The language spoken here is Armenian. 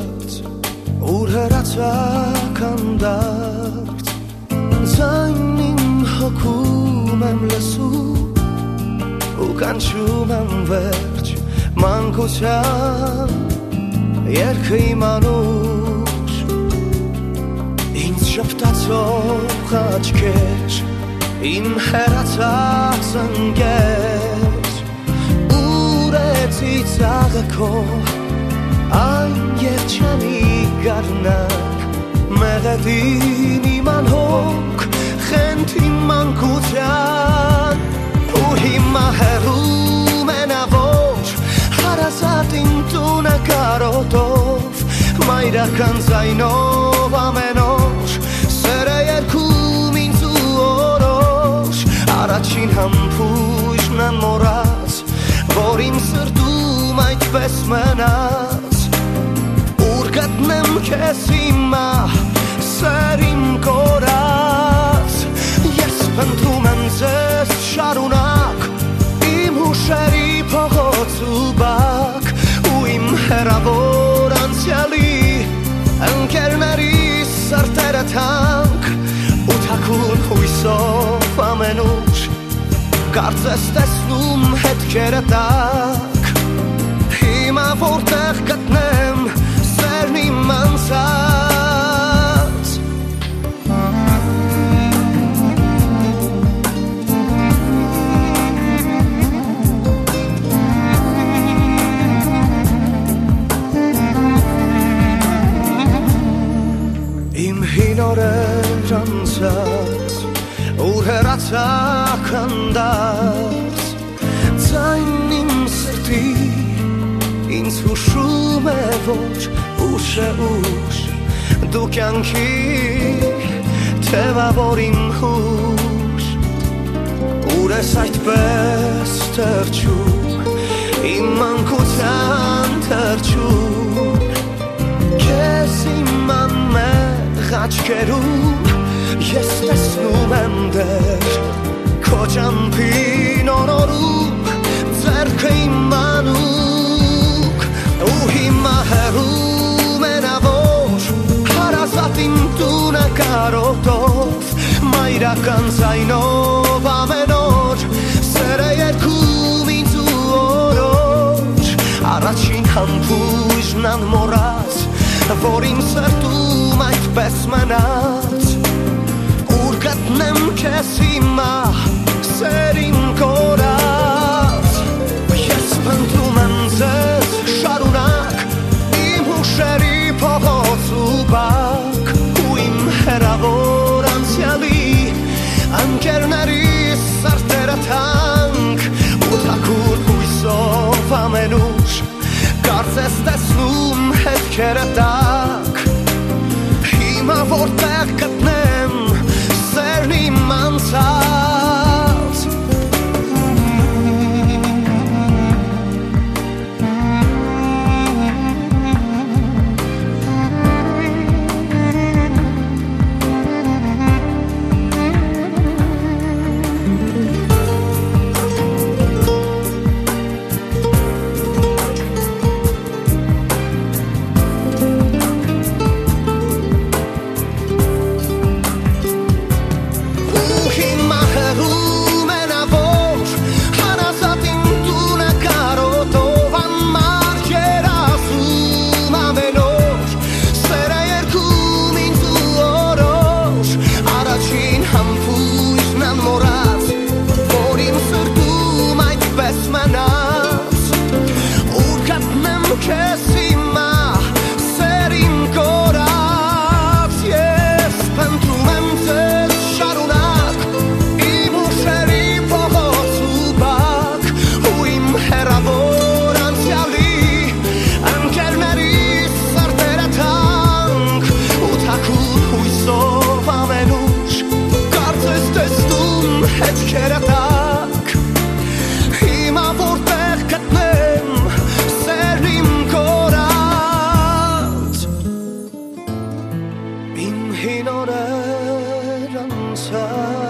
ուրհրած ականդարդ ձայնին հոգում եմ լսում ու կանչում եմ վերջ մանկության երգը իմանուր ինձ շպտացող աչքեր իմ հեռացած ընկեր ուրեցի ծաղը այն երջանի գարնակ մեղեդին իման հոգ խենթին մանկության ու հիմա հեռում է նա որ հարազատին տունը կարոտով մայրական ձայնով ամեն օր սերը երգում ինձ ու օրոր առաջին համբույրն անմոռաց որ իմ սրտում այդպես մնաց ուր գտնեմ քեզ հիմա սեր իմ կորած ես փնտրում եմ ձեզ շարունակ իմ հուշերի փողոց ու բակ ու իմ հեռավոր անցյալի ընկերների սրտերը թանկ ու թաքուն հույսով ամենուր կարծես տեսնում հետքերը տակ հիմա որտեղ գտնեմ սերն իմ անցած իմ հին օրեր անցած ուր հեռացակ անդած ձայն իմ սրտի ինձ հուշում է որ ուշ է ուշ դու կյանքի թևավոր իմ հուշ ուր ես այդպես թրջում իմ մանկության թրջում քեզ իմ անմեղ աչքերում ես տեսնում եմ դեր քո ճամփին օրորում ձեռքը իմ մանուկ ու հիմա հեռում է նա որ հարազատ իմ տունը կարոտով մայրական ձայնով ամեն օր սերը երգում ինձ ու օրոր առաջին համբույրն անմոռաց որ իմ սրտում այդպես մնաց ուր գտնեմ քեզ հիմա սեր իմ կորած ես փնտրում եմ ձեզ շարունակ իմ հուշերի փողոց ու բակ ու իմ հեռավոր անցյալի ընկերների սրտերը թանկ ու թաքուն հույսով ամենուր կարծես տեսնում հետքերը տակ հիմա որտեղ գտնեմ սերն իմ անցած հին օրեր անցած